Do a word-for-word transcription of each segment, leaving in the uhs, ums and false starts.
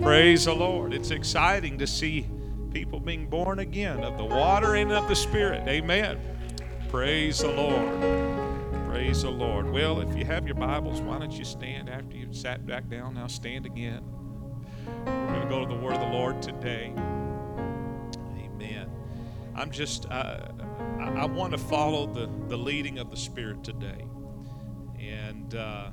Praise the Lord. It's exciting to see people being born again of the water and of the Spirit. Amen. Praise the Lord. Praise the Lord. Well, if you have your Bibles, why don't you stand after you've sat back down? Now stand again. We're going to go to the Word of the Lord today. Amen. I'm just, uh, I, I want to follow the, the leading of the Spirit today. And uh,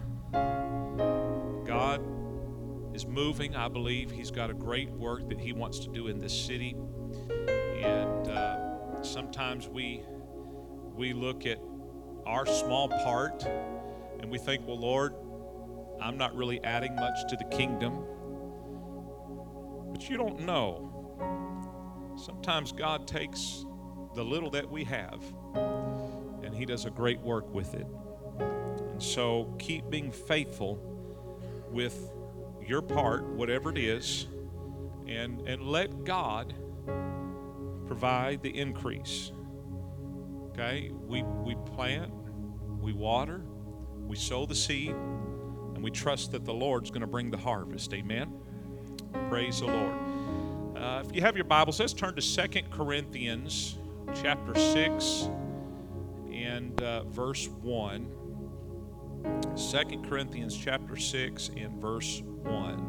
God is moving. I believe He's got a great work that He wants to do in this city. And uh, sometimes we we look at our small part and we think, well, Lord, I'm not really adding much to the kingdom. But you don't know. Sometimes God takes the little that we have and He does a great work with it. And so keep being faithful with your part, whatever it is, and, and let God provide the increase. Okay? We, we plant, we water, we sow the seed, and we trust that the Lord's going to bring the harvest. Amen? Praise the Lord. Uh, if you have your Bibles, let's turn to Second Corinthians chapter six and uh, verse one. Second Corinthians chapter six and verse one.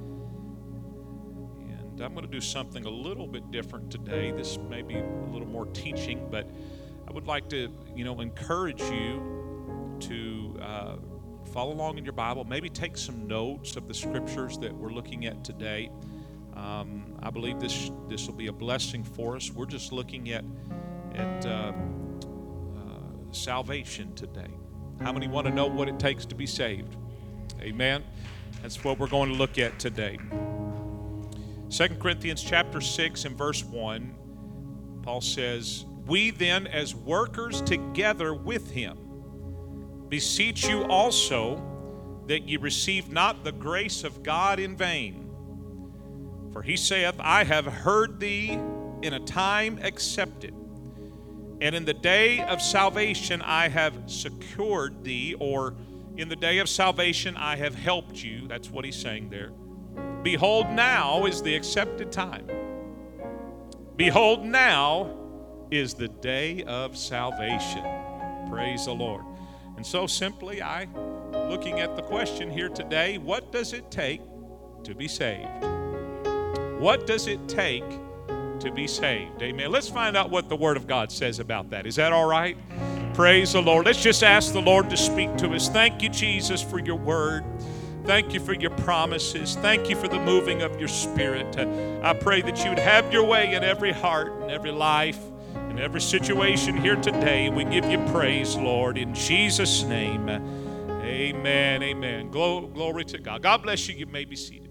And I'm going to do something a little bit different today. This may be a little more teaching, but I would like to, you know, encourage you to uh, follow along in your Bible. Maybe take some notes of the scriptures that we're looking at today. Um, I believe this this will be a blessing for us. We're just looking at at uh, uh, salvation today. How many want to know what it takes to be saved? Amen. That's what we're going to look at today. Second Corinthians chapter six and verse one, Paul says, "We then as workers together with him beseech you also that ye receive not the grace of God in vain. For he saith, I have heard thee in a time accepted, and in the day of salvation I have secured thee," or in the day of salvation I have helped you. That's what he's saying there. "Behold, now is the accepted time. Behold, now is the day of salvation." Praise the Lord. And so simply, I, looking at the question here today, what does it take to be saved? What does it take to be saved? Amen. Let's find out what the Word of God says about that. Is that all right? Praise the Lord. Let's just ask the Lord to speak to us. Thank you, Jesus, for your Word. Thank you for your promises. Thank you for the moving of your Spirit. I pray that you would have your way in every heart and every life and every situation here today. We give you praise, Lord, in Jesus' name. Amen. Amen. Glory to God. God bless you. You may be seated.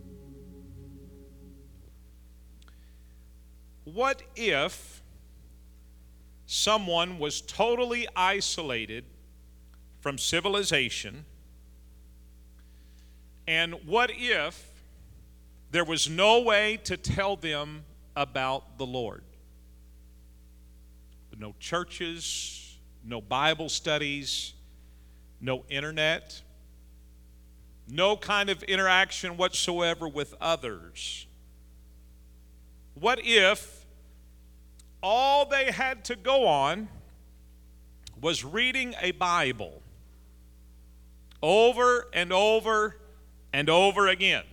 What if someone was totally isolated from civilization? And what if there was no way to tell them about the Lord? No churches, no Bible studies, no internet, no kind of interaction whatsoever with others. What if all they had to go on was reading a Bible over and over and over again?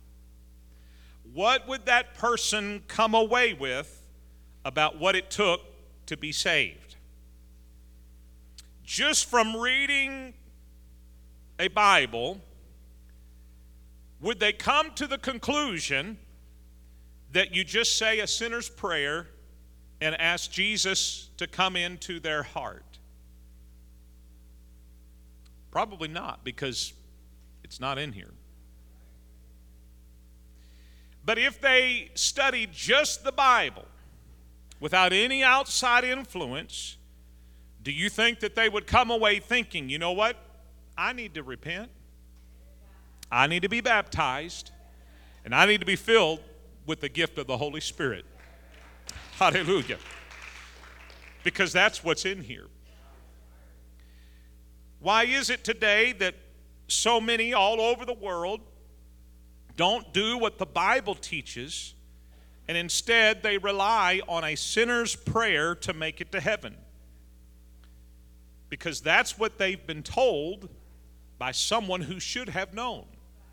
What would that person come away with about what it took to be saved? Just from reading a Bible, would they come to the conclusion that you just say a sinner's prayer and ask Jesus to come into their heart? Probably not, because it's not in here. But if they studied just the Bible without any outside influence, do you think that they would come away thinking, you know what? I need to repent. I need to be baptized. And I need to be filled with the gift of the Holy Spirit. Hallelujah. Because that's what's in here. Why is it today that so many all over the world don't do what the Bible teaches, and instead they rely on a sinner's prayer to make it to heaven. Because that's what they've been told by someone who should have known.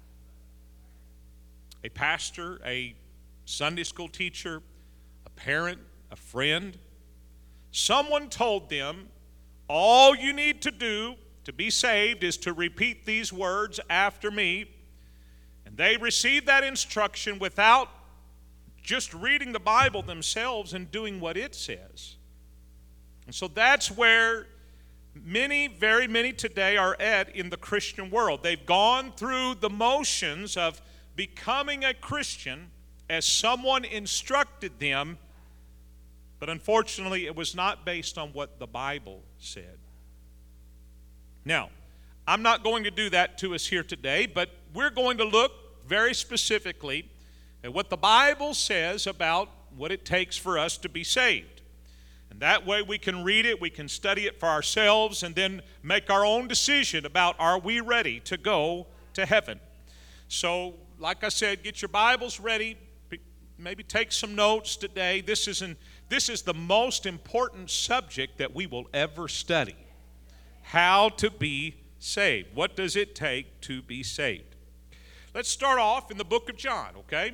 A pastor, a Sunday school teacher, a parent, a friend. Someone told them, all you need to do to be saved is to repeat these words after me. And they received that instruction without just reading the Bible themselves and doing what it says. And so that's where many, very many today are at in the Christian world. They've gone through the motions of becoming a Christian as someone instructed them, but unfortunately it was not based on what the Bible said. Now, I'm not going to do that to us here today, but we're going to look very specifically at what the Bible says about what it takes for us to be saved. And that way we can read it, we can study it for ourselves, and then make our own decision about, are we ready to go to heaven? So, like I said, get your Bibles ready. Maybe take some notes today. This is, an, this is the most important subject that we will ever study. How to be saved. What does it take to be saved? Let's start off in the book of John, okay?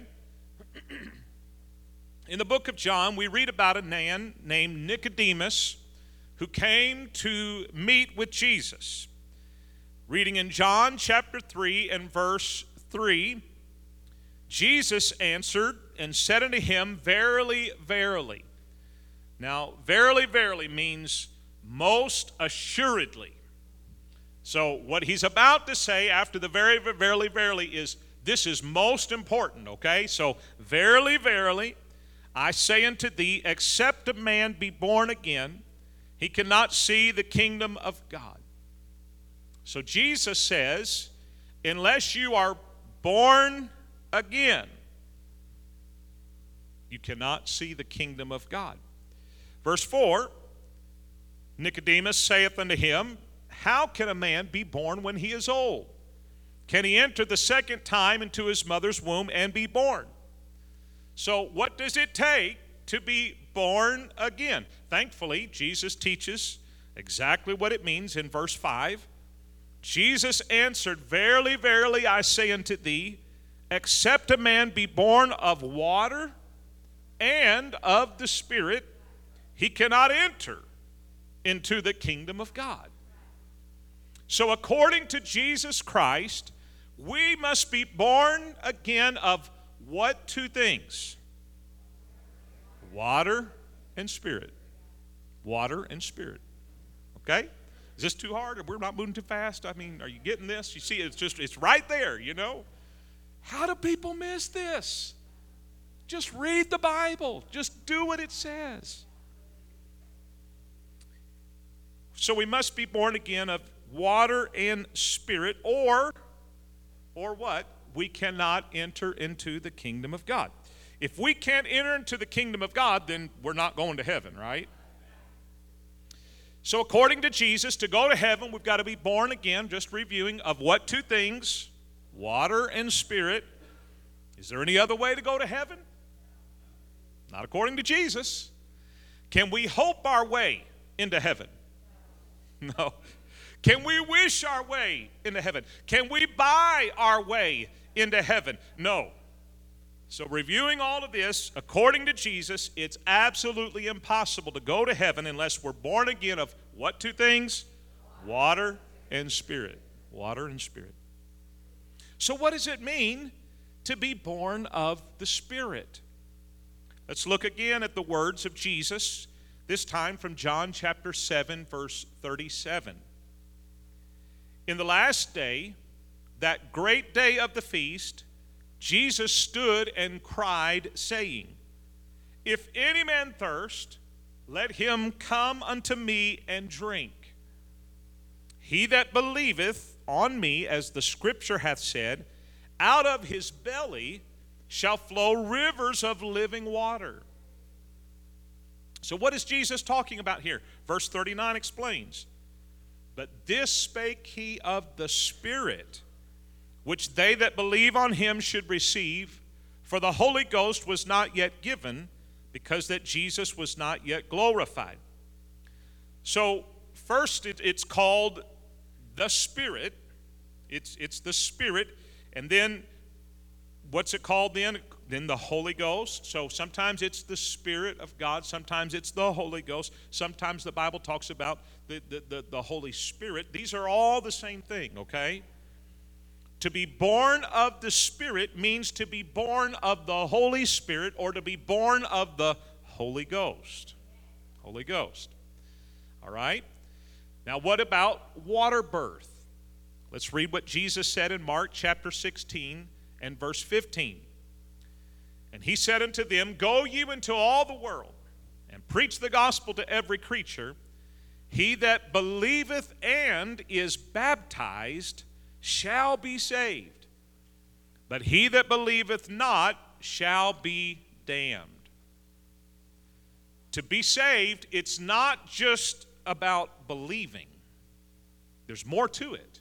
In the book of John, we read about a man named Nicodemus who came to meet with Jesus. Reading in John chapter three and verse three, Jesus answered and said unto him, Verily, verily. Now, verily, verily means most assuredly. So what he's about to say after the very, verily, verily is, this is most important, okay? So, verily, verily, I say unto thee, except a man be born again, he cannot see the kingdom of God. So Jesus says, unless you are born again, you cannot see the kingdom of God. Verse four, Nicodemus saith unto him, How can a man be born when he is old? Can he enter the second time into his mother's womb and be born? So what does it take to be born again? Thankfully, Jesus teaches exactly what it means in verse five. Jesus answered, Verily, verily, I say unto thee, except a man be born of water and of the Spirit, he cannot enter into the kingdom of God. So according to Jesus Christ, we must be born again of what two things? Water and Spirit. Water and Spirit. Okay? Is this too hard? We're not moving too fast? I mean, are you getting this? You see, it's just, it's right there, you know? How do people miss this? Just read the Bible. Just do what it says. So we must be born again of water and Spirit, or, or what? We cannot enter into the kingdom of God. If we can't enter into the kingdom of God, then we're not going to heaven, right? So according to Jesus, to go to heaven, we've got to be born again, just reviewing, of what two things? Water and Spirit. Is there any other way to go to heaven? Not according to Jesus. Can we hope our way into heaven? No. Can we wish our way into heaven? Can we buy our way into heaven? No. So reviewing all of this, according to Jesus, it's absolutely impossible to go to heaven unless we're born again of what two things? Water and Spirit. Water and Spirit. So what does it mean to be born of the Spirit? Let's look again at the words of Jesus, this time from John chapter seven, verse thirty-seven. In the last day, that great day of the feast, Jesus stood and cried, saying, If any man thirst, let him come unto me and drink. He that believeth on me, as the Scripture hath said, out of his belly shall flow rivers of living water. So what is Jesus talking about here? Verse thirty-nine explains, But this spake he of the Spirit, which they that believe on him should receive, for the Holy Ghost was not yet given, because that Jesus was not yet glorified. So first it, it's called the Spirit. It's, it's the Spirit. And then what's it called then? Then the Holy Ghost. So sometimes it's the Spirit of God. Sometimes it's the Holy Ghost. Sometimes the Bible talks about the, the, the, the Holy Spirit. These are all the same thing, okay? To be born of the Spirit means to be born of the Holy Spirit, or to be born of the Holy Ghost. Holy Ghost. All right? Now what about water birth? Let's read what Jesus said in Mark chapter sixteen and verse fifteen. And he said unto them, Go ye into all the world, and preach the gospel to every creature. He that believeth and is baptized shall be saved, but he that believeth not shall be damned. To be saved, it's not just about believing. There's more to it.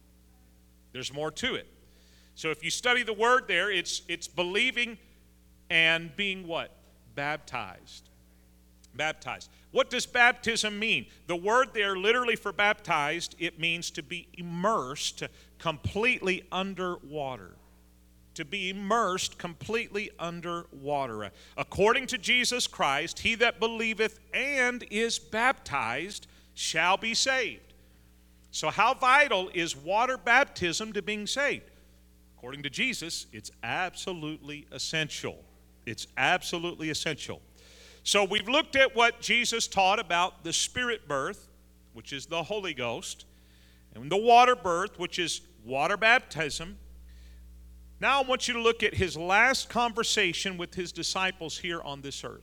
There's more to it. So if you study the word there, it's it's believing and being what? Baptized. Baptized. What does baptism mean? The word there literally for baptized, it means to be immersed completely under water. To be immersed completely under water. According to Jesus Christ, he that believeth and is baptized shall be saved. So how vital is water baptism to being saved? According to Jesus, it's absolutely essential. It's absolutely essential. So we've looked at what Jesus taught about the Spirit birth, which is the Holy Ghost, and the water birth, which is water baptism. Now I want you to look at his last conversation with his disciples here on this earth.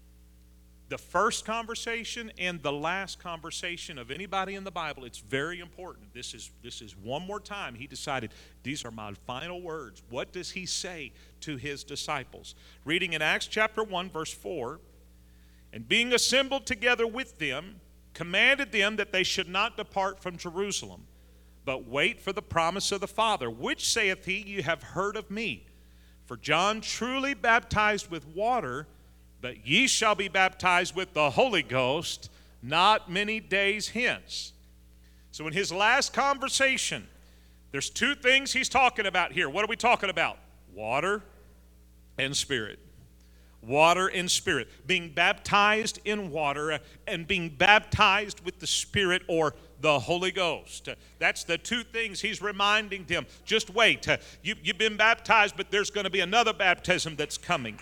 The first conversation and the last conversation of anybody in the Bible, it's very important. This is, this is one more time he decided, these are my final words. What does he say to his disciples? Reading in Acts chapter one, verse four, and being assembled together with them, commanded them that they should not depart from Jerusalem, but wait for the promise of the Father, which saith he, you have heard of me. For John truly baptized with water, but ye shall be baptized with the Holy Ghost not many days hence. So in his last conversation, there's two things he's talking about here. What are we talking about? Water and Spirit. Water and Spirit. Being baptized in water and being baptized with the Spirit or the Holy Ghost. That's the two things he's reminding them. Just wait. You, you've been baptized, but there's going to be another baptism that's coming.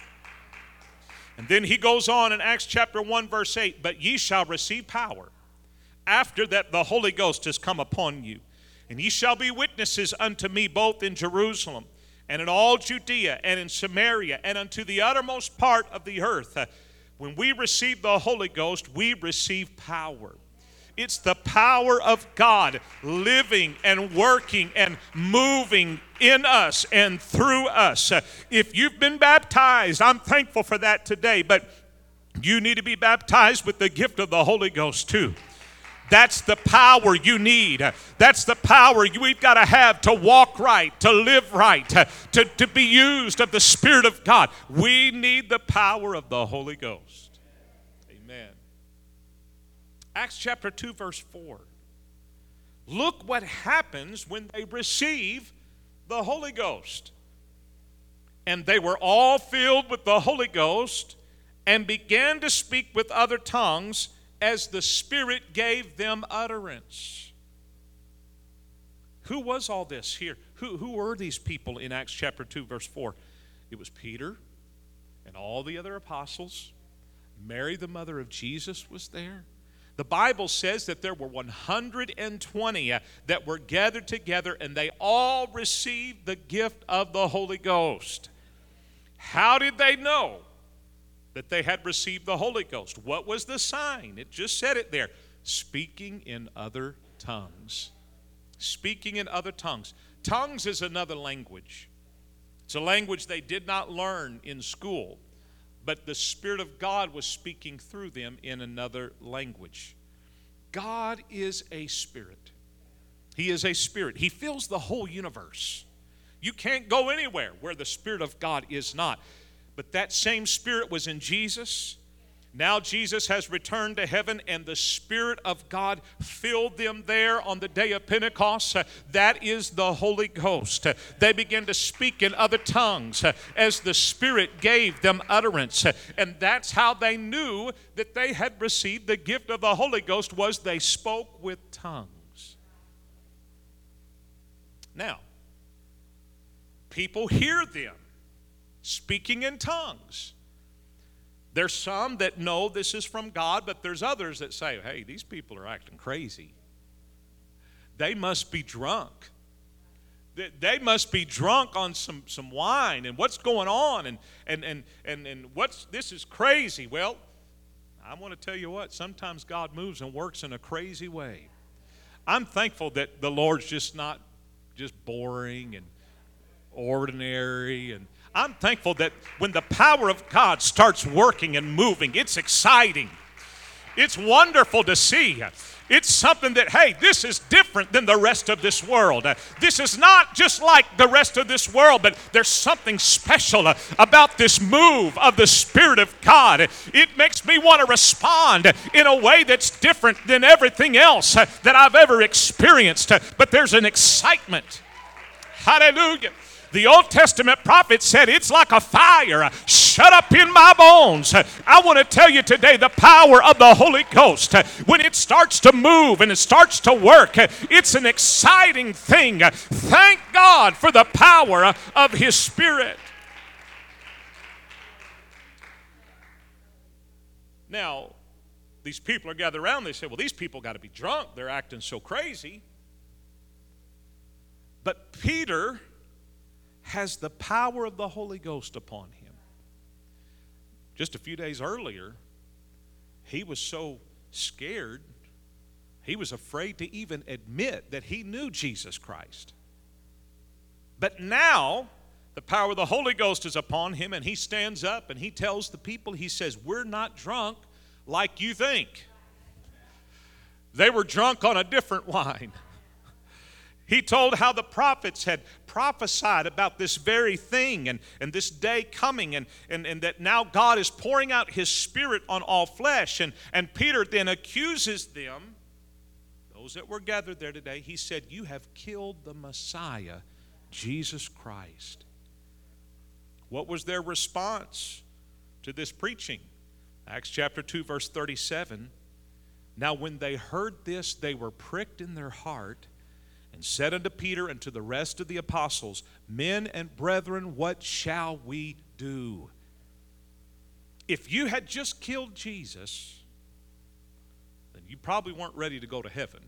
And then he goes on in Acts chapter one, verse eight, but ye shall receive power after that the Holy Ghost has come upon you. And ye shall be witnesses unto me both in Jerusalem and in all Judea and in Samaria and unto the uttermost part of the earth. When we receive the Holy Ghost, we receive power. It's the power of God living and working and moving in us and through us. If you've been baptized, I'm thankful for that today, but you need to be baptized with the gift of the Holy Ghost too. That's the power you need. That's the power we've got to have to walk right, to live right, to, to be used of the Spirit of God. We need the power of the Holy Ghost. Amen. Acts chapter two, verse four. Look what happens when they receive the Holy Ghost. And they were all filled with the Holy Ghost and began to speak with other tongues as the Spirit gave them utterance. Who was all this here? Who, who were these people in Acts chapter two, verse four? It was Peter and all the other apostles. Mary, the mother of Jesus, was there. The Bible says that there were one hundred twenty that were gathered together, and they all received the gift of the Holy Ghost. How did they know that they had received the Holy Ghost? What was the sign? It just said it there. Speaking in other tongues. Speaking in other tongues. Tongues is another language. It's a language they did not learn in school, but the Spirit of God was speaking through them in another language. God is a spirit. He is a spirit. He fills the whole universe. You can't go anywhere where the Spirit of God is not. But that same Spirit was in Jesus. Now Jesus has returned to heaven, and the Spirit of God filled them there on the day of Pentecost. That is the Holy Ghost. They began to speak in other tongues as the Spirit gave them utterance. And that's how they knew that they had received the gift of the Holy Ghost, was they spoke with tongues. Now, people hear them speaking in tongues. There's some that know this is from God, but there's others that say, hey, these people are acting crazy. They must be drunk. They must be drunk on some, some wine, and what's going on, and, and, and, and, and what's this is crazy. Well, I want to tell you what, sometimes God moves and works in a crazy way. I'm thankful that the Lord's just not just boring and ordinary, and I'm thankful that when the power of God starts working and moving, it's exciting. It's wonderful to see. It's something that, hey, this is different than the rest of this world. This is not just like the rest of this world, but there's something special about this move of the Spirit of God. It makes me want to respond in a way that's different than everything else that I've ever experienced. But there's an excitement. Hallelujah. The Old Testament prophet said, it's like a fire shut up in my bones. I want to tell you today, the power of the Holy Ghost, when it starts to move and it starts to work, it's an exciting thing. Thank God for the power of His Spirit. Now, these people are gathered around. They say, well, these people got to be drunk. They're acting so crazy. But Peter has the power of the Holy Ghost upon him. Just a few days earlier, he was so scared, he was afraid to even admit that he knew Jesus Christ. But now, the power of the Holy Ghost is upon him, and he stands up and he tells the people, he says, we're not drunk like you think. They were drunk on a different wine. He told how the prophets had prophesied about this very thing and, and this day coming, and, and, and that now God is pouring out His Spirit on all flesh. And, and Peter then accuses them, those that were gathered there today. He said, you have killed the Messiah, Jesus Christ. What was their response to this preaching? Acts chapter two, verse thirty-seven. Now when they heard this, they were pricked in their heart, and said unto Peter and to the rest of the apostles, men and brethren, what shall we do? If you had just killed Jesus, then you probably weren't ready to go to heaven.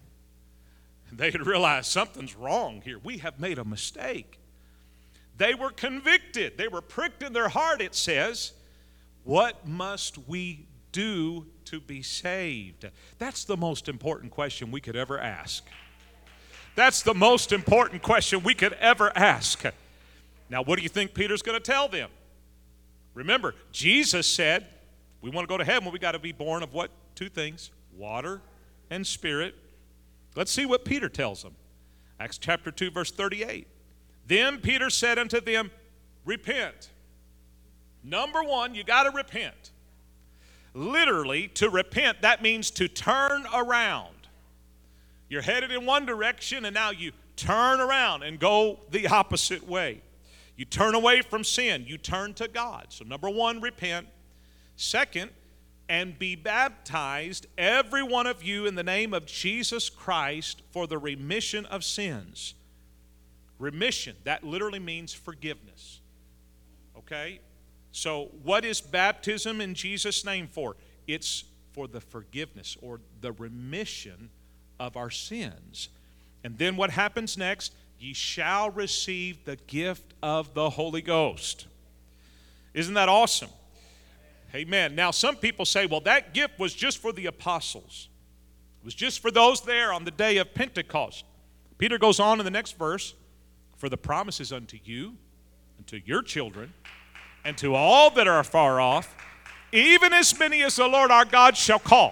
They had realized something's wrong here. We have made a mistake. They were convicted. They were pricked in their heart, it says. What must we do to be saved? That's the most important question we could ever ask. That's the most important question we could ever ask. Now, what do you think Peter's going to tell them? Remember, Jesus said, we want to go to heaven, we got to be born of what? Two things, water and spirit. Let's see what Peter tells them. Acts chapter two, verse thirty-eight. Then Peter said unto them, repent. Number one, you got to repent. Literally, to repent, that means to turn around. You're headed in one direction, and now you turn around and go the opposite way. You turn away from sin. You turn to God. So number one, repent. Second, and be baptized, every one of you, in the name of Jesus Christ for the remission of sins. Remission, that literally means forgiveness. Okay? So what is baptism in Jesus' name for? It's for the forgiveness or the remission of our sins. And then what happens next? Ye shall receive the gift of the Holy Ghost. Isn't that awesome? Amen. Now some people say, well, that gift was just for the apostles. It was just for those there on the day of Pentecost. Peter goes on in the next verse, for the promise is unto you and to your children and to all that are far off, even as many as the Lord our God shall call.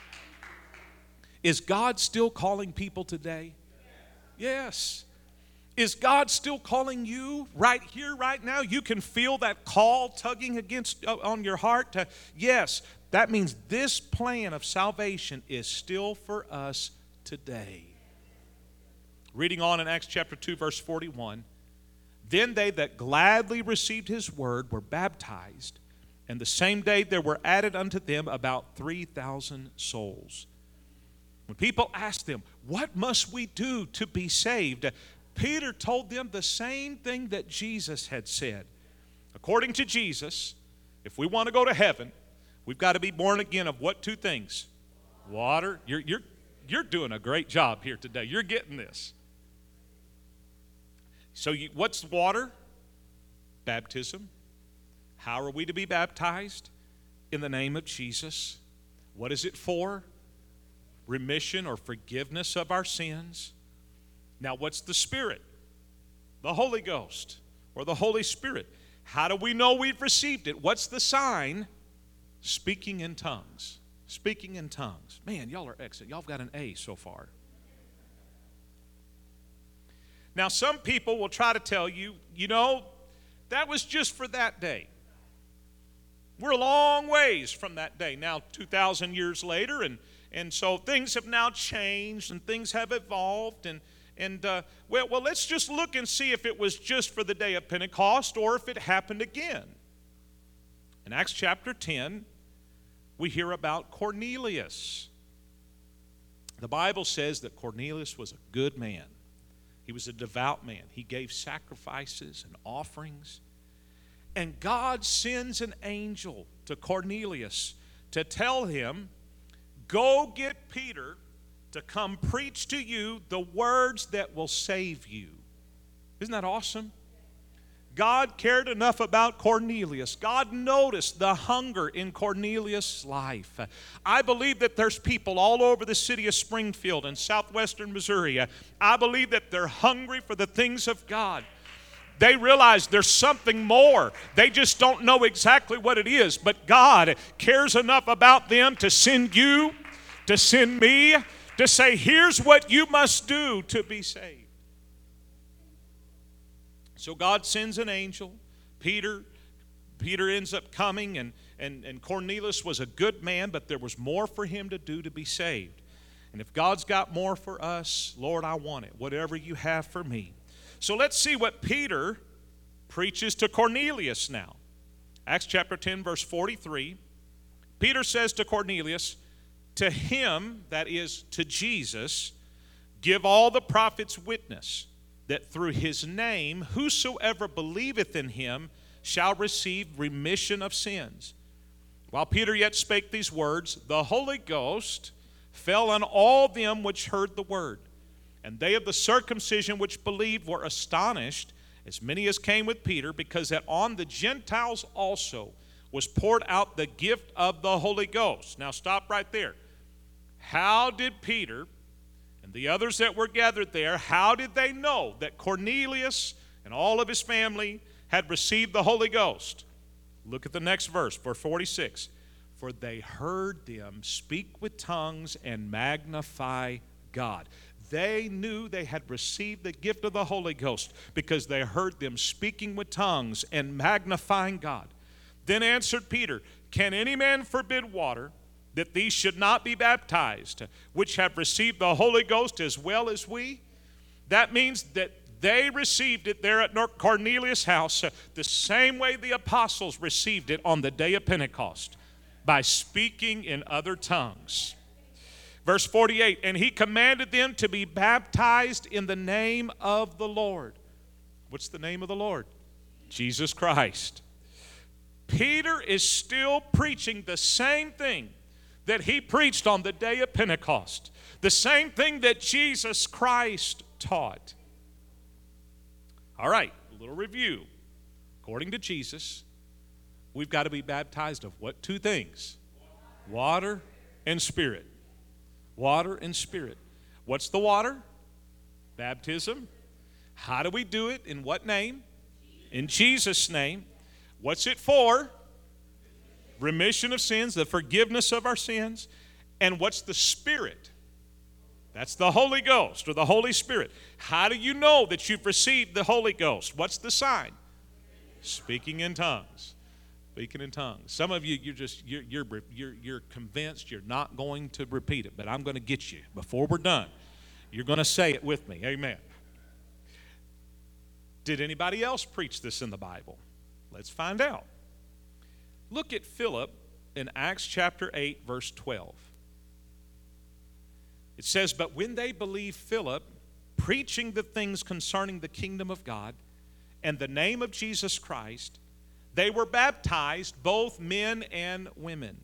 Is God still calling people today? Yes. Is God still calling you right here, right now? You can feel that call tugging against uh, on your heart. To, yes, that means this plan of salvation is still for us today. Reading on in Acts chapter two, verse forty-one. Then they that gladly received his word were baptized, and the same day there were added unto them about three thousand souls. When people asked them, what must we do to be saved? Peter told them the same thing that Jesus had said. According to Jesus, if we want to go to heaven, we've got to be born again of what two things? Water. You're, you're, you're doing a great job here today. You're getting this. So you, what's water? Baptism. How are we to be baptized? In the name of Jesus. What is it for? Remission or forgiveness of our sins. Now, what's the Spirit? The Holy Ghost or the Holy Spirit. How do we know we've received it? What's the sign? Speaking in tongues. Speaking in tongues. Man, y'all are excellent. Y'all have got an A so far. Now, some people will try to tell you, you know, that was just for that day. We're a long ways from that day now, two thousand years later, and, and so things have now changed and things have evolved. And, and uh, well, well, let's just look and see if it was just for the day of Pentecost or if it happened again. In Acts chapter ten, we hear about Cornelius. The Bible says that Cornelius was a good man. He was a devout man. He gave sacrifices and offerings. And God sends an angel to Cornelius to tell him, go get Peter to come preach to you the words that will save you. Isn't that awesome? God cared enough about Cornelius. God noticed the hunger in Cornelius' life. I believe that there's people all over the city of Springfield and southwestern Missouri. I believe that they're hungry for the things of God. They realize there's something more. They just don't know exactly what it is. But God cares enough about them to send you, to send me, to say, here's what you must do to be saved. So God sends an angel. Peter, Peter ends up coming, and, and, and Cornelius was a good man, but there was more for him to do to be saved. And if God's got more for us, Lord, I want it, whatever you have for me. So let's see what Peter preaches to Cornelius now. Acts chapter ten, verse forty-three. Peter says to Cornelius, to him, that is to Jesus, give all the prophets witness, that through his name whosoever believeth in him shall receive remission of sins. While Peter yet spake these words, the Holy Ghost fell on all them which heard the word. And they of the circumcision which believed were astonished, as many as came with Peter, because that on the Gentiles also was poured out the gift of the Holy Ghost. Now stop right there. How did Peter and the others that were gathered there, how did they know that Cornelius and all of his family had received the Holy Ghost? Look at the next verse, verse forty-six. For they heard them speak with tongues and magnify God. They knew they had received the gift of the Holy Ghost because they heard them speaking with tongues and magnifying God. Then answered Peter, can any man forbid water, that these should not be baptized, which have received the Holy Ghost as well as we? That means that they received it there at Cornelius' house the same way the apostles received it on the day of Pentecost, by speaking in other tongues. Verse forty-eight, and he commanded them to be baptized in the name of the Lord. What's the name of the Lord? Jesus Christ. Peter is still preaching the same thing that he preached on the day of Pentecost. The same thing that Jesus Christ taught. All right, a little review. According to Jesus, we've got to be baptized of what? Two things. Water and Spirit. Water and Spirit. What's the water? Baptism. How do we do it? In what name? In Jesus' name. What's it for? Remission of sins, the forgiveness of our sins. And what's the Spirit? That's the Holy Ghost or the Holy Spirit. How do you know that you've received the Holy Ghost? What's the sign? Speaking in tongues. Speaking in tongues. Some of you, you're just you're you're you're, you're convinced you're not going to repeat it, but I'm going to get you before we're done. You're going to say it with me. Amen. Did anybody else preach this in the Bible? Let's find out. Look at Philip in Acts chapter eight, verse twelve. It says, "But when they believed Philip, preaching the things concerning the kingdom of God and the name of Jesus Christ, they were baptized, both men and women.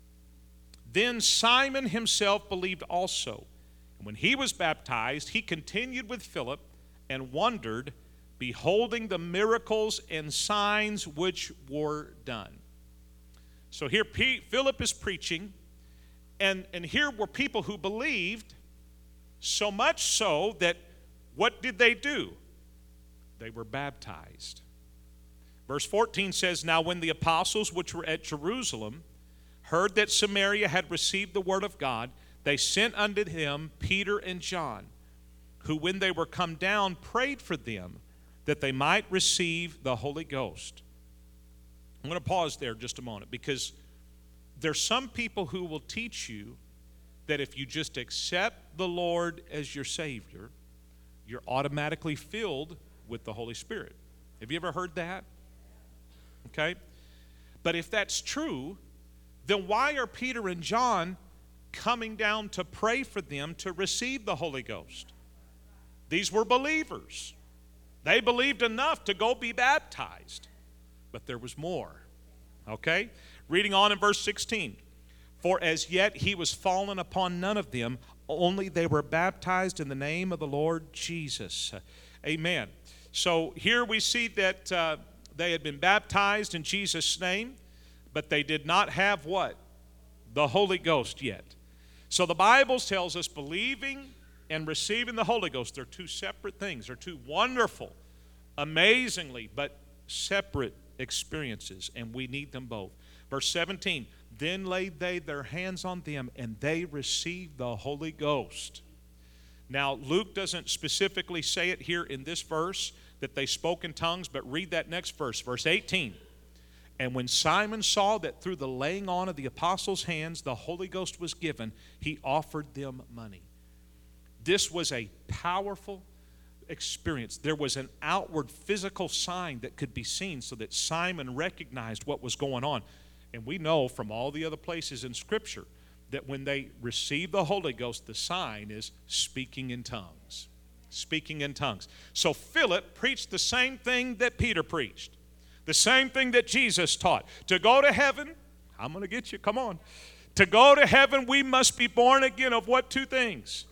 Then Simon himself believed also. And when he was baptized, he continued with Philip and wondered, beholding the miracles and signs which were done." So here P- Philip is preaching, and, and here were people who believed, so much so that what did they do? They were baptized. Verse fourteen says, "Now when the apostles which were at Jerusalem heard that Samaria had received the word of God, they sent unto him Peter and John, who when they were come down prayed for them that they might receive the Holy Ghost." I'm going to pause there just a moment, because there's some people who will teach you that if you just accept the Lord as your Savior, you're automatically filled with the Holy Spirit. Have you ever heard that? Okay? But if that's true, then why are Peter and John coming down to pray for them to receive the Holy Ghost? These were believers. They believed enough to go be baptized. But there was more. Okay? Reading on in verse sixteen. "For as yet he was fallen upon none of them, only they were baptized in the name of the Lord Jesus." Amen. So here we see that uh, they had been baptized in Jesus' name, but they did not have what? The Holy Ghost yet. So the Bible tells us believing and receiving the Holy Ghost, they're two separate things. They're two wonderful, amazingly, but separate experiences, and we need them both. Verse seventeen, "Then laid they their hands on them, and they received the Holy Ghost." Now, Luke doesn't specifically say it here in this verse that they spoke in tongues, but read that next verse, verse eighteen. "And when Simon saw that through the laying on of the apostles' hands the Holy Ghost was given, he offered them money." This was a powerful experience. There was an outward physical sign that could be seen so that Simon recognized what was going on. And we know from all the other places in Scripture that when they receive the Holy Ghost, the sign is speaking in tongues. Speaking in tongues. So Philip preached the same thing that Peter preached. The same thing that Jesus taught. To go to heaven, I'm going to get you, come on. To go to heaven, we must be born again of what two things?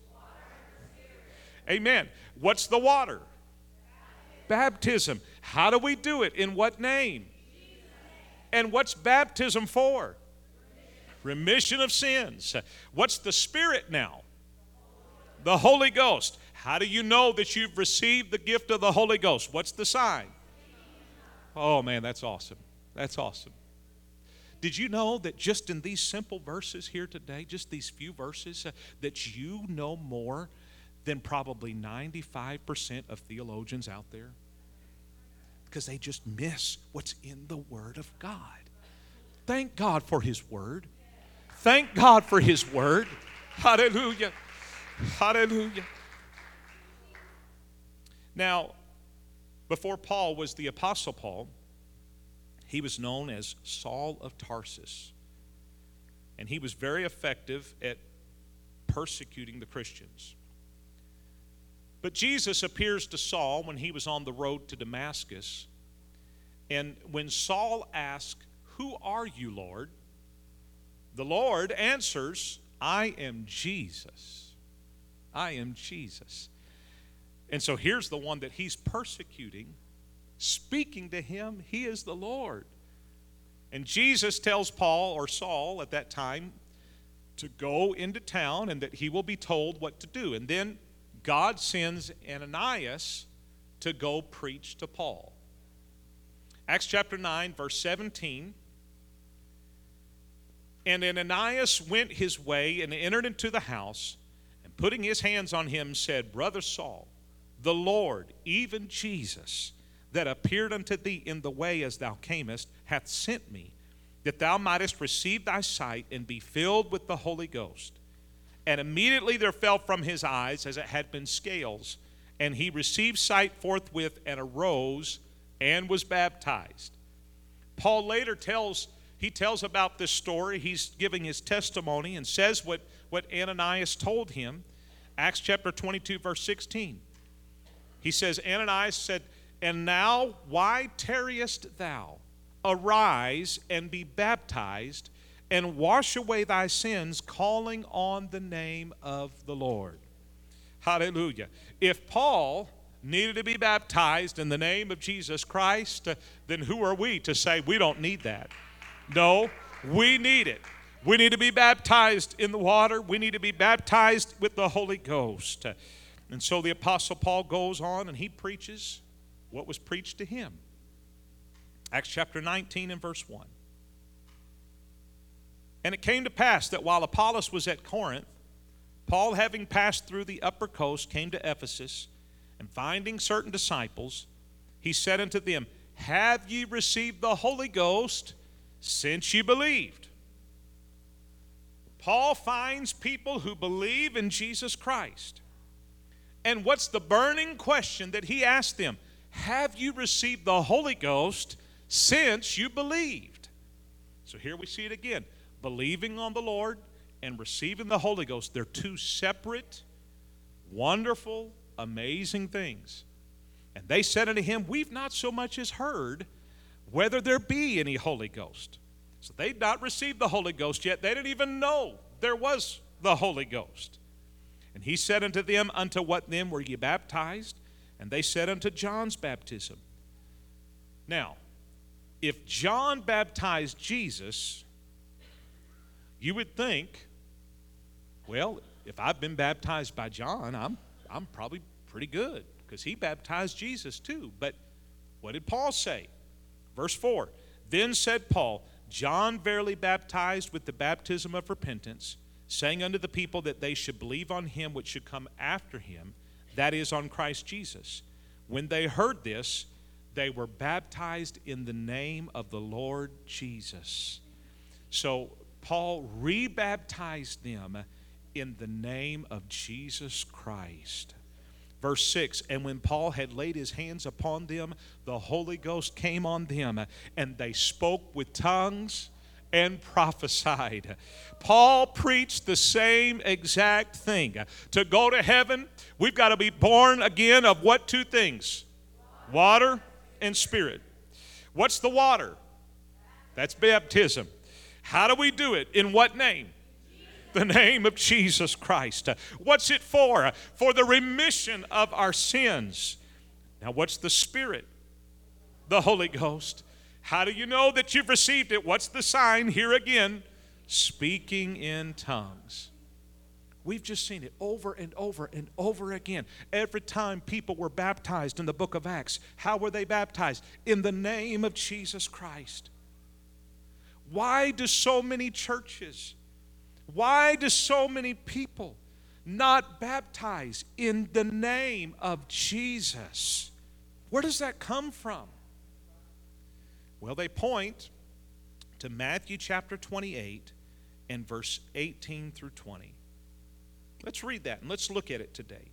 Amen. What's the water? Baptism. How do we do it? In what name? And what's baptism for? Remission of sins. What's the Spirit now? The Holy Ghost. How do you know that you've received the gift of the Holy Ghost? What's the sign? Oh man, that's awesome. That's awesome. Did you know that just in these simple verses here today, just these few verses, uh, that you know more than probably ninety-five percent of theologians out there? Because they just miss what's in the Word of God. Thank God for His Word. Thank God for His Word. Hallelujah. Hallelujah. Now, before Paul was the Apostle Paul, he was known as Saul of Tarsus. And he was very effective at persecuting the Christians. But Jesus appears to Saul when he was on the road to Damascus. And when Saul asked, "Who are you, Lord?" the Lord answers, "I am Jesus. I am Jesus." And so here's the one that he's persecuting, speaking to him. He is the Lord. And Jesus tells Paul, or Saul at that time, to go into town and that he will be told what to do. And then God sends Ananias to go preach to Paul. Acts chapter nine, verse seventeen. "And Ananias went his way and entered into the house, and and putting his hands on him said, Brother Saul, the Lord, even Jesus, that appeared unto thee in the way as thou camest, hath sent me, that thou mightest receive thy sight and be filled with the Holy Ghost. And immediately there fell from his eyes as it had been scales, and he received sight forthwith and arose and was baptized. Paul later tells, he tells about this story. He's giving his testimony and says what, what Ananias told him. Acts chapter twenty-two, verse sixteen. He says, Ananias said, And now why tarriest thou? Arise and be baptized, and wash away thy sins, calling on the name of the Lord. Hallelujah. If Paul needed to be baptized in the name of Jesus Christ, uh, then who are we to say we don't need that? No, we need it. We need to be baptized in the water. We need to be baptized with the Holy Ghost. Uh, and so the Apostle Paul goes on and he preaches what was preached to him. Acts chapter nineteen and verse one. And it came to pass that while Apollos was at Corinth, Paul, having passed through the upper coast, came to Ephesus, and finding certain disciples, he said unto them, Have ye received the Holy Ghost since ye believed? Paul finds people who believe in Jesus Christ. And what's the burning question that he asked them? Have you received the Holy Ghost since you believed? So here we see it again. Believing on the Lord and receiving the Holy Ghost, they're two separate, wonderful, amazing things. And they said unto him, We've not so much as heard whether there be any Holy Ghost. So they'd not received the Holy Ghost yet. They didn't even know there was the Holy Ghost. And he said unto them, Unto what then were ye baptized? And they said, Unto John's baptism. Now, if John baptized Jesus, you would think, well, if I've been baptized by John, I'm, I'm probably pretty good, because he baptized Jesus too. But what did Paul say? Verse four, Then said Paul, John verily baptized with the baptism of repentance, saying unto the people that they should believe on him which should come after him, that is, on Christ Jesus. When they heard this, they were baptized in the name of the Lord Jesus. So Paul rebaptized them in the name of Jesus Christ. Verse six, And when Paul had laid his hands upon them, the Holy Ghost came on them, and they spoke with tongues and prophesied. Paul preached the same exact thing. To go to heaven, we've got to be born again of what two things? Water and spirit. What's the water? That's baptism. How do we do it? In what name? The name of Jesus Christ. What's it for? For the remission of our sins. Now, what's the Spirit? The Holy Ghost. How do you know that you've received it? What's the sign? Here again, speaking in tongues. We've just seen it over and over and over again. Every time people were baptized in the book of Acts, how were they baptized? In the name of Jesus Christ. Why do so many churches, why do so many people not baptize in the name of Jesus? Where does that come from? Well, they point to Matthew chapter twenty-eight and verse eighteen through twenty. Let's read that and let's look at it today.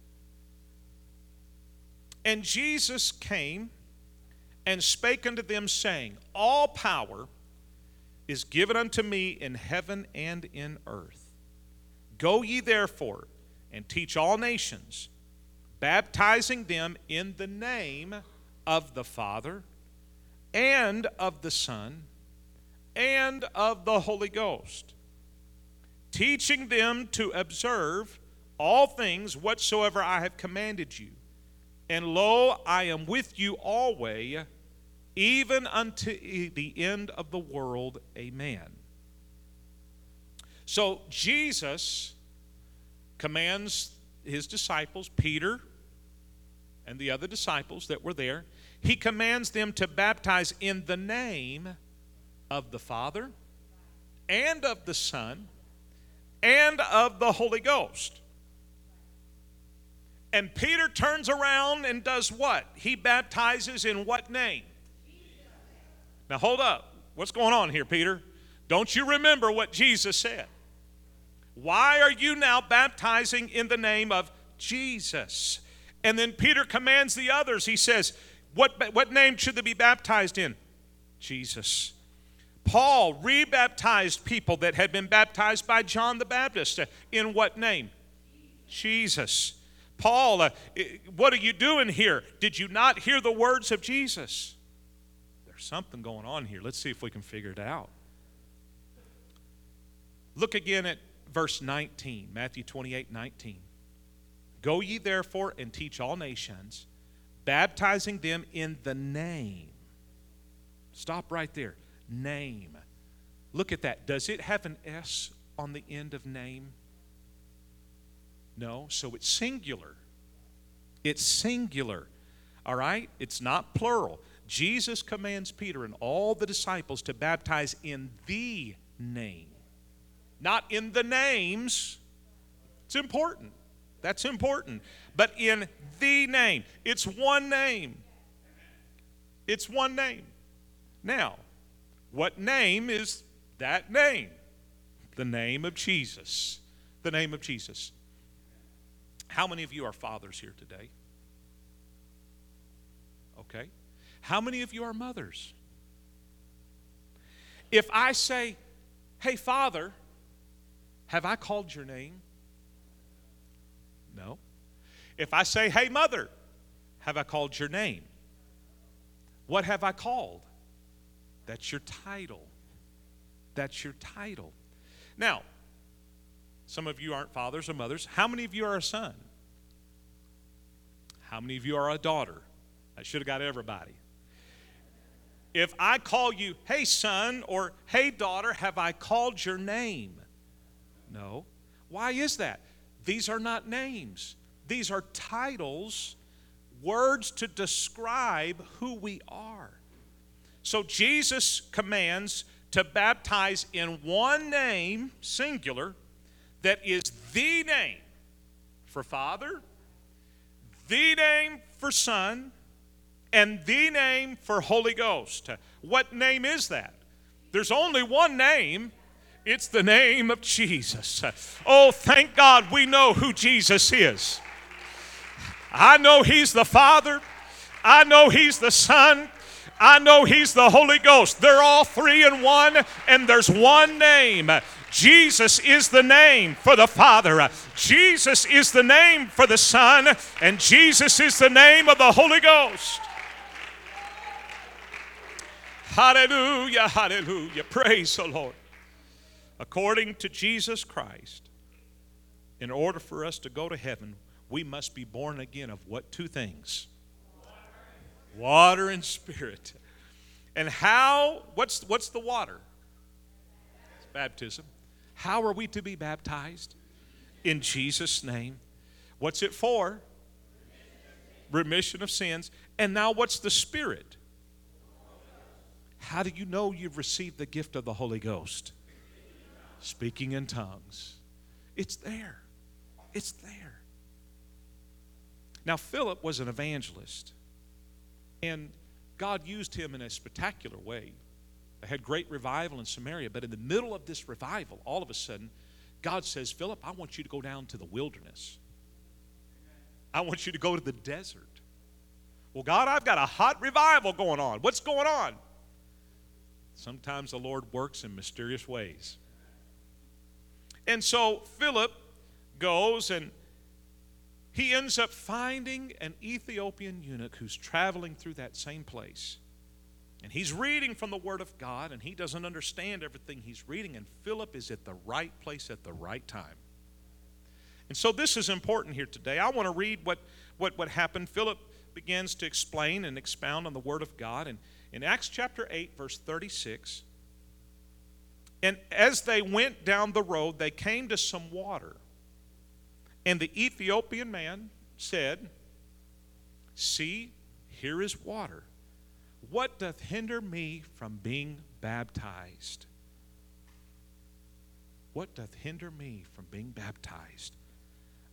And Jesus came and spake unto them, saying, All power is given unto me in heaven and in earth. Go ye therefore and teach all nations, baptizing them in the name of the Father and of the Son and of the Holy Ghost, teaching them to observe all things whatsoever I have commanded you. And lo, I am with you always, even unto the end of the world. Amen. So Jesus commands his disciples, Peter and the other disciples that were there, he commands them to baptize in the name of the Father and of the Son and of the Holy Ghost. And Peter turns around and does what? He baptizes in what name? Now hold up. What's going on here, Peter? Don't you remember what Jesus said? Why are you now baptizing in the name of Jesus? And then Peter commands the others. He says, what, what name should they be baptized in? Jesus. Paul rebaptized people that had been baptized by John the Baptist. In what name? Jesus. Paul, uh, what are you doing here? Did you not hear the words of Jesus? There's something going on here. Let's see if we can figure it out. Look again at verse nineteen, Matthew twenty-eight, nineteen. Go ye therefore and teach all nations, baptizing them in the name. Stop right there. Name. Look at that. Does it have an S on the end of name? No, so it's singular. It's singular. All right? It's not plural. Jesus commands Peter and all the disciples to baptize in the name. Not in the names. It's important. That's important. But in the name. It's one name. It's one name. Now, what name is that name? The name of Jesus. The name of Jesus. How many of you are fathers here today? Okay. How many of you are mothers? If I say, hey, Father, have I called your name? No. If I say, hey, Mother, have I called your name? What have I called? That's your title. That's your title. Now, some of you aren't fathers or mothers. How many of you are a son? How many of you are a daughter? I should have got everybody. If I call you, hey, son, or hey, daughter, have I called your name? No. Why is that? These are not names. These are titles, words to describe who we are. So Jesus commands to baptize in one name, singular, that is the name for Father, the name for Son, and the name for Holy Ghost. What name is that? There's only one name. It's the name of Jesus. Oh, thank God we know who Jesus is. I know He's the Father. I know He's the Son. I know He's the Holy Ghost. They're all three in one, and there's one name. Jesus is the name for the Father. Jesus is the name for the Son, and Jesus is the name of the Holy Ghost. Hallelujah, hallelujah. Praise the Lord. According to Jesus Christ, in order for us to go to heaven, we must be born again of what two things? Water and spirit. And how, what's, what's the water? It's baptism. How are we to be baptized? In Jesus' name. What's it for? Remission of sins. And now what's the Spirit? How do you know you've received the gift of the Holy Ghost? Speaking in tongues. It's there. It's there. Now Philip was an evangelist. And God used him in a spectacular way. They had great revival in Samaria, but in the middle of this revival, all of a sudden, God says, Philip, I want you to go down to the wilderness. I want you to go to the desert. Well, God, I've got a hot revival going on. What's going on? Sometimes the Lord works in mysterious ways. And so Philip goes and he ends up finding an Ethiopian eunuch who's traveling through that same place. And he's reading from the Word of God, and he doesn't understand everything he's reading, and Philip is at the right place at the right time. And so this is important here today. I want to read what, what, what happened. Philip begins to explain and expound on the Word of God. And in Acts chapter eight, verse thirty-six, and as they went down the road, they came to some water. And the Ethiopian man said, see, here is water. What doth hinder me from being baptized? What doth hinder me from being baptized?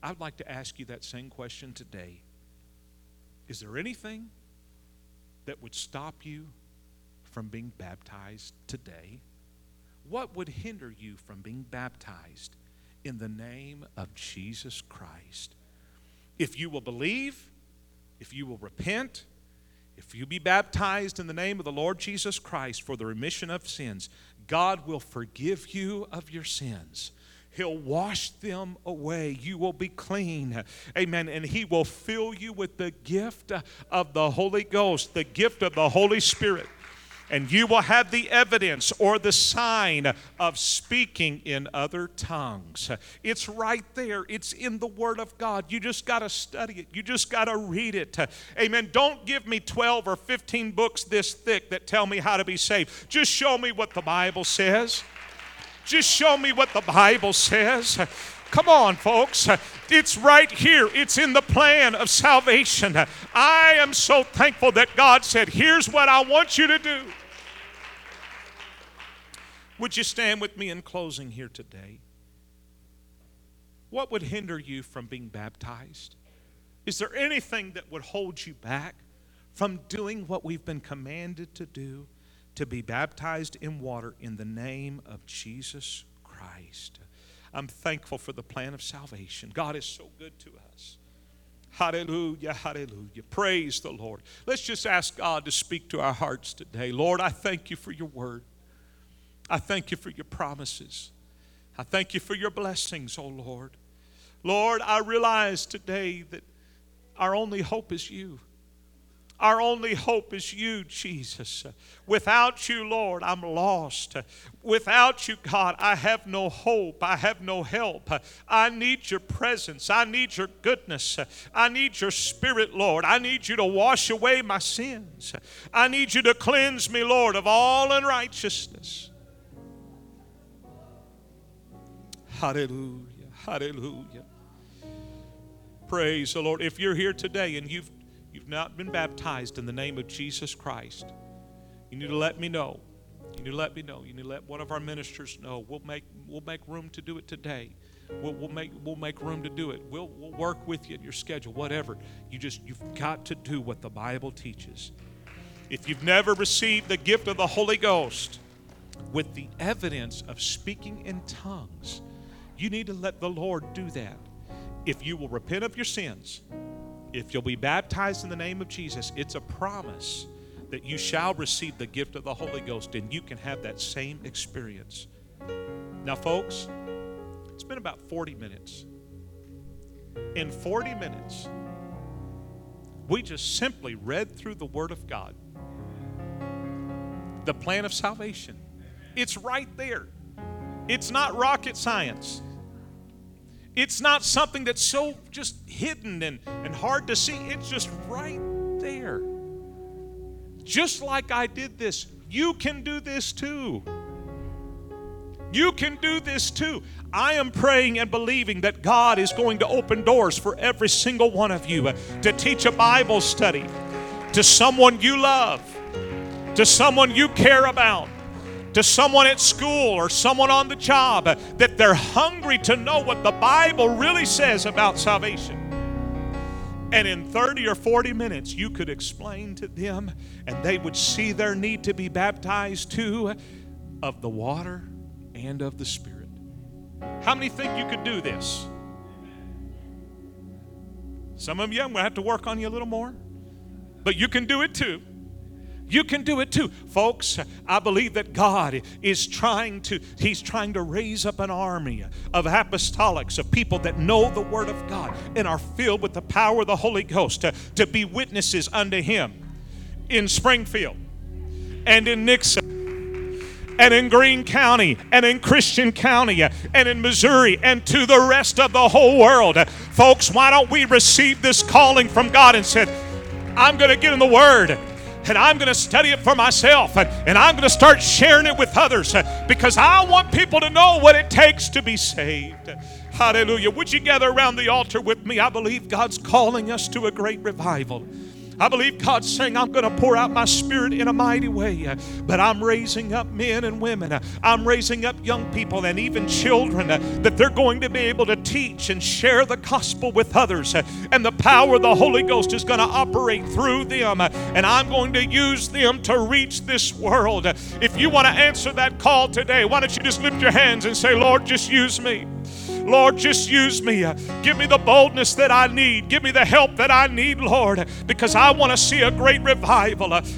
I would like to ask you that same question today. Is there anything that would stop you from being baptized today? What would hinder you from being baptized in the name of Jesus Christ? If you will believe, if you will repent, if you be baptized in the name of the Lord Jesus Christ for the remission of sins, God will forgive you of your sins. He'll wash them away. You will be clean. Amen. And He will fill you with the gift of the Holy Ghost, the gift of the Holy Spirit. And you will have the evidence or the sign of speaking in other tongues. It's right there. It's in the Word of God. You just got to study it. You just got to read it. Amen. Don't give me twelve or fifteen books this thick that tell me how to be saved. Just show me what the Bible says. Just show me what the Bible says. Come on, folks. It's right here. It's in the plan of salvation. I am so thankful that God said, here's what I want you to do. Would you stand with me in closing here today? What would hinder you from being baptized? Is there anything that would hold you back from doing what we've been commanded to do, to be baptized in water in the name of Jesus Christ? I'm thankful for the plan of salvation. God is so good to us. Hallelujah, hallelujah. Praise the Lord. Let's just ask God to speak to our hearts today. Lord, I thank you for your word. I thank you for your promises. I thank you for your blessings, oh Lord. Lord, I realize today that our only hope is you. Our only hope is you, Jesus. Without you, Lord, I'm lost. Without you, God, I have no hope. I have no help. I need your presence. I need your goodness. I need your spirit, Lord. I need you to wash away my sins. I need you to cleanse me, Lord, of all unrighteousness. Hallelujah, hallelujah. Praise the Lord. If you're here today and you've You've not been baptized in the name of Jesus Christ, you need to let me know. You need to let me know. You need to let one of our ministers know. We'll make we'll make room to do it today. We'll, we'll make we'll make room to do it. We'll we'll work with you at your schedule, whatever. You just you've got to do what the Bible teaches. If you've never received the gift of the Holy Ghost with the evidence of speaking in tongues, you need to let the Lord do that. If you will repent of your sins, if you'll be baptized in the name of Jesus, it's a promise that you shall receive the gift of the Holy Ghost and you can have that same experience. Now, folks, it's been about forty minutes. In forty minutes, we just simply read through the Word of God. The plan of salvation. It's right there. It's not rocket science. It's not something that's so just hidden and, and hard to see. It's just right there. Just like I did this, you can do this too. You can do this too. I am praying and believing that God is going to open doors for every single one of you uh, to teach a Bible study to someone you love, to someone you care about, to someone at school or someone on the job, that they're hungry to know what the Bible really says about salvation. And in thirty or forty minutes, you could explain to them, and they would see their need to be baptized too, of the water and of the Spirit. How many think you could do this? Some of you, I'm going to have to work on you a little more, but you can do it too. You can do it too. Folks, I believe that God is trying to, He's trying to raise up an army of apostolics, of people that know the Word of God and are filled with the power of the Holy Ghost to, to be witnesses unto Him in Springfield and in Nixon and in Greene County and in Christian County and in Missouri and to the rest of the whole world. Folks, why don't we receive this calling from God and say, I'm going to get in the Word. And I'm going to study it for myself. And, and I'm going to start sharing it with others. Uh, because I want people to know what it takes to be saved. Hallelujah. Would you gather around the altar with me? I believe God's calling us to a great revival. I believe God's saying, I'm going to pour out my Spirit in a mighty way. But I'm raising up men and women. I'm raising up young people and even children that they're going to be able to teach and share the gospel with others. And the power of the Holy Ghost is going to operate through them. And I'm going to use them to reach this world. If you want to answer that call today, why don't you just lift your hands and say, Lord, just use me. Lord, just use me. Give me the boldness that I need. Give me the help that I need, Lord, because I want to see a great revival.